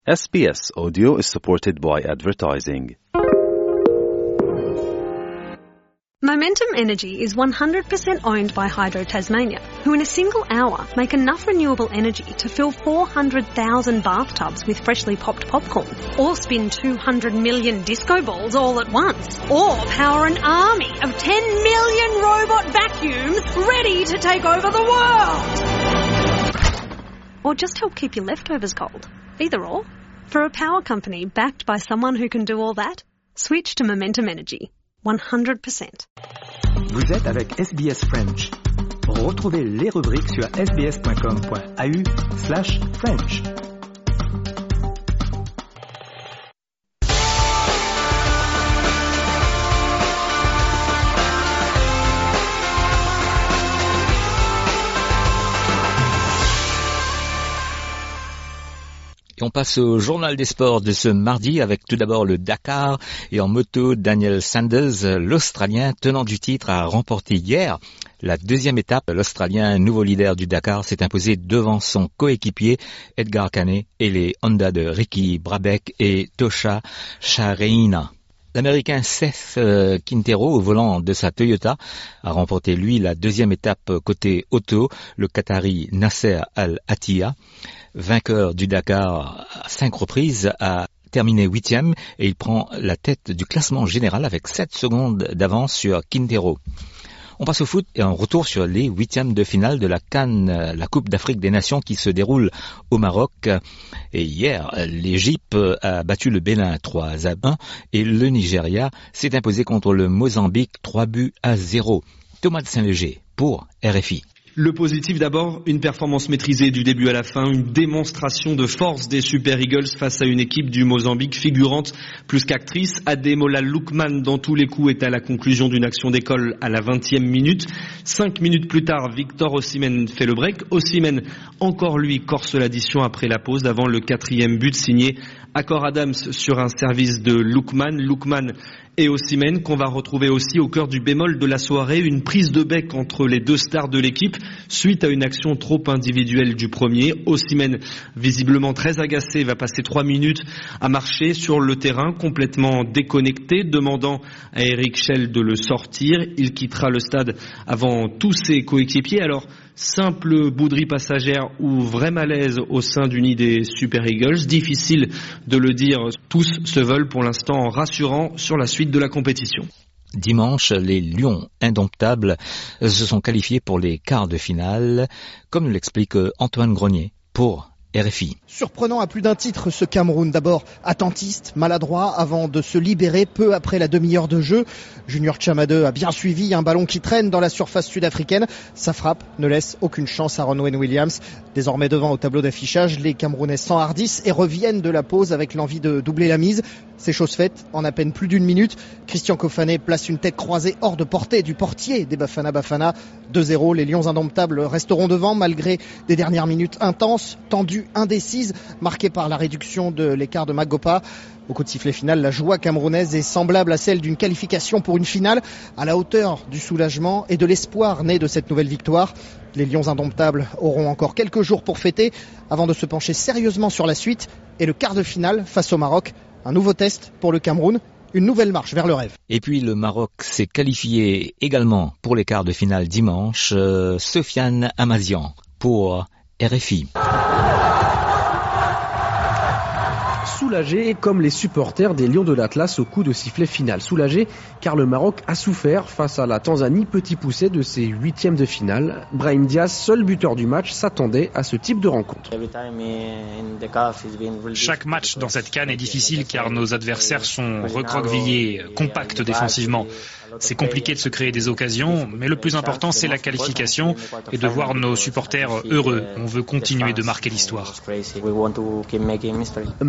SBS Audio is supported by advertising. Momentum Energy is 100% owned by Hydro Tasmania, who in a single hour make enough renewable energy to fill 400,000 bathtubs with freshly popped popcorn, or spin 200 million disco balls all at once, or power an army of 10 million robot vacuums ready to take over the world. Or just help keep your leftovers cold. Either or. For a power company backed by someone who can do all that, switch to Momentum Energy. 100%. Vous êtes avec SBS French. Retrouvez les rubriques sur sbs.com.au/French. On passe au journal des sports de ce mardi avec tout d'abord le Dakar et en moto Daniel Sanders, l'Australien tenant du titre, a remporté hier la deuxième étape. L'Australien, nouveau leader du Dakar, s'est imposé devant son coéquipier Edgar Canet et les Honda de Ricky Brabec et Tosha Shareina. L'Américain Seth Quintero, au volant de sa Toyota, a remporté lui la deuxième étape côté auto. Le Qatari Nasser Al-Attiyah, vainqueur du Dakar à 5 reprises, a terminé 8e et il prend la tête du classement général avec 7 secondes d'avance sur Quintero. On passe au foot et on retourne sur les 8e de finale de la CAN, la Coupe d'Afrique des Nations qui se déroule au Maroc. Et hier, l'Égypte a battu le Bénin 3-1 et le Nigeria s'est imposé contre le Mozambique 3-0. Thomas de Saint-Léger pour RFI. Le positif d'abord, une performance maîtrisée du début à la fin, une démonstration de force des Super Eagles face à une équipe du Mozambique figurante plus qu'actrice. Ademola Lookman dans tous les coups est à la conclusion d'une action d'école à la 20e minute. 5 minutes plus tard, Victor Osimhen fait le break. Osimhen, encore lui, corse l'addition après la pause avant le 4e but signé Akor Adams sur un service de Lookman. Lookman et Osimhen qu'on va retrouver aussi au cœur du bémol de la soirée, une prise de bec entre les deux stars de l'équipe suite à une action trop individuelle du premier. Osimhen, visiblement très agacé, va passer 3 minutes à marcher sur le terrain complètement déconnecté, demandant à Eric Schell de le sortir. Il quittera le stade avant tous ses coéquipiers. Alors, simple bouderie passagère ou vrai malaise au sein du nid des Super Eagles, difficile de le dire, tous se veulent pour l'instant rassurants sur la suite de la compétition. Dimanche, les Lions indomptables se sont qualifiés pour les quarts de finale, comme l'explique Antoine Grenier pour RFI. Surprenant à plus d'un titre ce Cameroun, d'abord attentiste, maladroit avant de se libérer peu après la demi-heure de jeu. Junior Tchamadeu a bien suivi un ballon qui traîne dans la surface sud-africaine. Sa frappe ne laisse aucune chance à Ronwen Williams. Désormais devant au tableau d'affichage, les Camerounais s'enhardissent et reviennent de la pause avec l'envie de doubler la mise. C'est chose faite en à peine plus d'une minute. Christian Kofané place une tête croisée hors de portée du portier des Bafana Bafana. 2-0, les Lions indomptables resteront devant malgré des dernières minutes intenses, tendues, indécises, marquées par la réduction de l'écart de Magopa. Au coup de sifflet final, la joie camerounaise est semblable à celle d'une qualification pour une finale, à la hauteur du soulagement et de l'espoir né de cette nouvelle victoire. Les Lions indomptables auront encore quelques jours pour fêter avant de se pencher sérieusement sur la suite et le quart de finale face au Maroc. Un nouveau test pour le Cameroun, une nouvelle marche vers le rêve. Et puis le Maroc s'est qualifié également pour les quarts de finale dimanche. Sofiane Amazian pour RFI. Soulagé comme les supporters des Lions de l'Atlas au coup de sifflet final. Soulagé car le Maroc a souffert face à la Tanzanie, petit poussé de ses 8e de finale. Brahim Diaz, seul buteur du match, s'attendait à ce type de rencontre. Chaque match dans cette CAN est difficile car nos adversaires sont recroquevillés, compacts défensivement. C'est compliqué de se créer des occasions, mais le plus important c'est la qualification et de voir nos supporters heureux. On veut continuer de marquer l'histoire. Marquer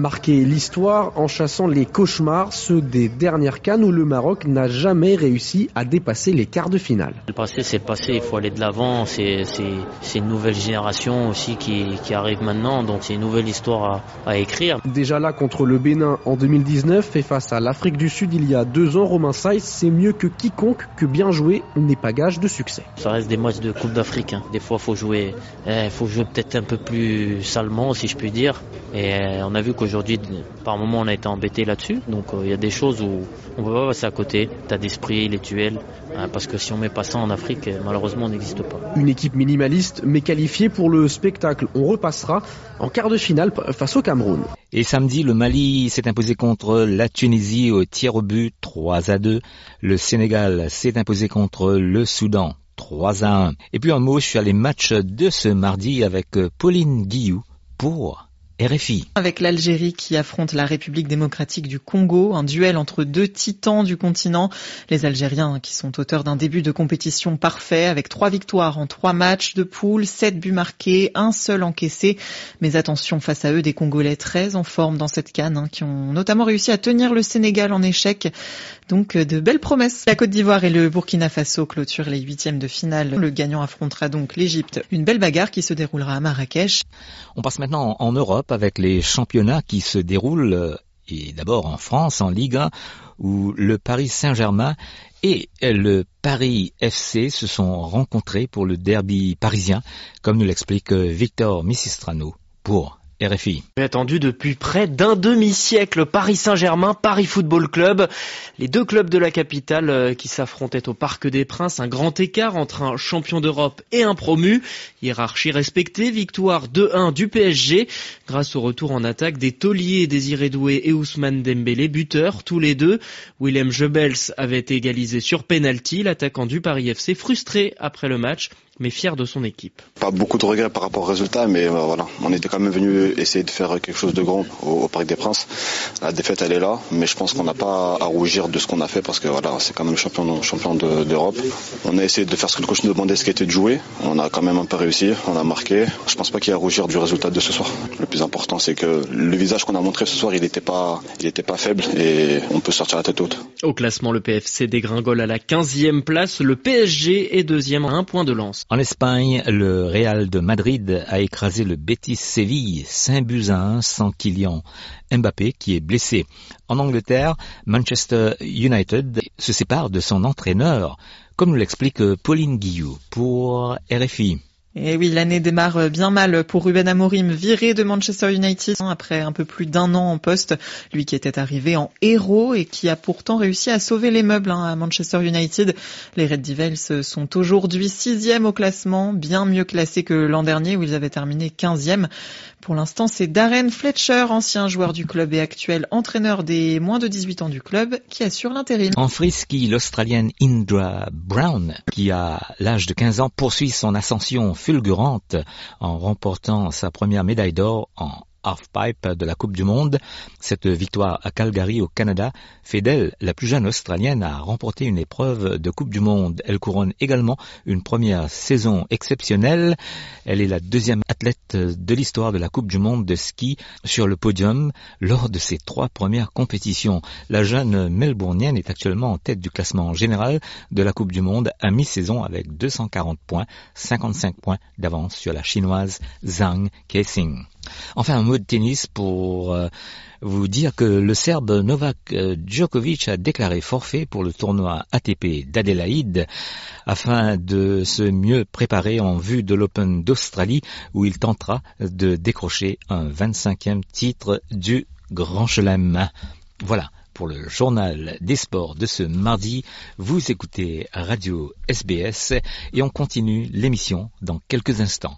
marqué l'histoire en chassant les cauchemars, ceux des dernières CAN où le Maroc n'a jamais réussi à dépasser les quarts de finale. Le passé, c'est le passé, il faut aller de l'avant, c'est une nouvelle génération aussi qui arrive maintenant, donc c'est une nouvelle histoire à écrire. Déjà là contre le Bénin en 2019 et face à l'Afrique du Sud il y a 2 ans, Romain Saïs sait mieux que quiconque que bien jouer n'est pas gage de succès. Ça reste des matchs de Coupe d'Afrique, hein. Des fois faut jouer peut-être un peu plus salement si je puis dire, et on a vu qu'aujourd'hui par moment on a été embêté là-dessus, donc il y a des choses où on peut pas passer à côté, t'as d'esprit, les tuels, parce que si on met pas ça en Afrique, malheureusement on n'existe pas. Une équipe minimaliste mais qualifiée pour le spectacle. On repassera en quart de finale face au Cameroun. Et samedi, le Mali s'est imposé contre la Tunisie au tir au but 3-2. Le Sénégal s'est imposé contre le Soudan 3-1. Et puis en mot sur les matchs de ce mardi avec Pauline Guillou pour RFI. Avec l'Algérie qui affronte la République démocratique du Congo, un duel entre 2 titans du continent. Les Algériens qui sont auteurs d'un début de compétition parfait avec 3 victoires en 3 matchs de poule, 7 buts marqués, un seul encaissé. Mais attention face à eux, des Congolais très en forme dans cette CAN, qui ont notamment réussi à tenir le Sénégal en échec. Donc de belles promesses. La Côte d'Ivoire et le Burkina Faso clôturent les 8e de finale. Le gagnant affrontera donc l'Égypte. Une belle bagarre qui se déroulera à Marrakech. On passe maintenant en Europe avec les championnats qui se déroulent, et d'abord en France, en Ligue 1, où le Paris Saint-Germain et le Paris FC se sont rencontrés pour le derby parisien, comme nous l'explique Victor Missistrano pour RFI. Attendu depuis près d'un demi-siècle, Paris Saint-Germain, Paris Football Club, les 2 clubs de la capitale qui s'affrontaient au Parc des Princes, un grand écart entre un champion d'Europe et un promu, hiérarchie respectée, victoire 2-1 du PSG, grâce au retour en attaque des tauliers Désiré Doué et Ousmane Dembélé, buteurs tous les deux. Willem Jebels avait égalisé sur penalty, l'attaquant du Paris FC frustré après le match, mais fier de son équipe. Pas beaucoup de regrets par rapport au résultat, mais voilà, on était quand même venu essayer de faire quelque chose de grand au Parc des Princes. La défaite elle est là, mais je pense qu'on n'a pas à rougir de ce qu'on a fait parce que voilà, c'est quand même champion d'Europe. On a essayé de faire ce que le coach nous demandait, ce qui était de jouer. On a quand même un peu réussi, on a marqué. Je pense pas qu'il y a à rougir du résultat de ce soir. Le plus important, c'est que le visage qu'on a montré ce soir, il était pas faible et on peut sortir la tête haute. Au classement, le PFC dégringole à la 15e place, le PSG est 2e à 1 point de lance. En Espagne, le Real de Madrid a écrasé le Betis Séville 5-1 sans Kylian Mbappé qui est blessé. En Angleterre, Manchester United se sépare de son entraîneur, comme nous l'explique Pauline Guillou pour RFI. Et oui, l'année démarre bien mal pour Ruben Amorim, viré de Manchester United après un peu plus d'1 an en poste. Lui qui était arrivé en héros et qui a pourtant réussi à sauver les meubles à Manchester United. Les Red Devils sont aujourd'hui 6e au classement, bien mieux classés que l'an dernier où ils avaient terminé 15e. Pour l'instant, c'est Darren Fletcher, ancien joueur du club et actuel entraîneur des moins de 18 ans du club, qui assure l'intérim. En frisky, l'Australienne Indra Brown, qui à l'âge de 15 ans poursuit son ascension fulgurante en remportant sa première médaille d'or en halfpipe de la Coupe du Monde. Cette victoire à Calgary au Canada fait d'elle la plus jeune Australienne à remporter une épreuve de Coupe du Monde. Elle couronne également une première saison exceptionnelle. Elle est la 2e athlète de l'histoire de la Coupe du Monde de ski sur le podium lors de ses 3 premières compétitions. La jeune Melbournienne est actuellement en tête du classement général de la Coupe du Monde à mi-saison avec 240 points, 55 points d'avance sur la chinoise Zhang Keqing. Enfin, un mot de tennis pour vous dire que le Serbe Novak Djokovic a déclaré forfait pour le tournoi ATP d'Adélaïde afin de se mieux préparer en vue de l'Open d'Australie où il tentera de décrocher un 25e titre du Grand Chelem. Voilà. Pour le journal des sports de ce mardi, vous écoutez Radio SBS et on continue l'émission dans quelques instants.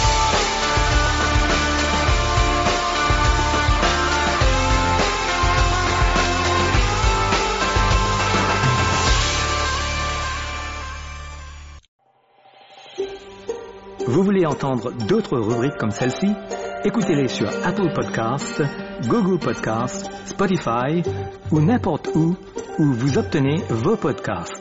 Vous voulez entendre d'autres rubriques comme celle-ci? Écoutez-les sur Apple Podcasts, Google Podcasts, Spotify ou n'importe où vous obtenez vos podcasts.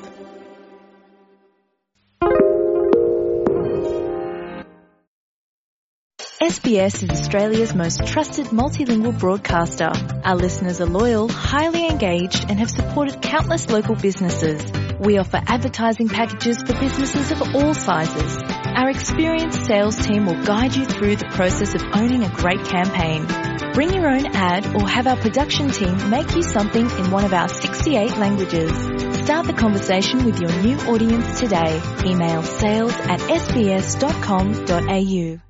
SBS is Australia's most trusted multilingual broadcaster. Our listeners are loyal, highly engaged, and have supported countless local businesses. We offer advertising packages for businesses of all sizes. Our experienced sales team will guide you through the process of owning a great campaign. Bring your own ad or have our production team make you something in one of our 68 languages. Start the conversation with your new audience today. Email sales@sbs.com.au.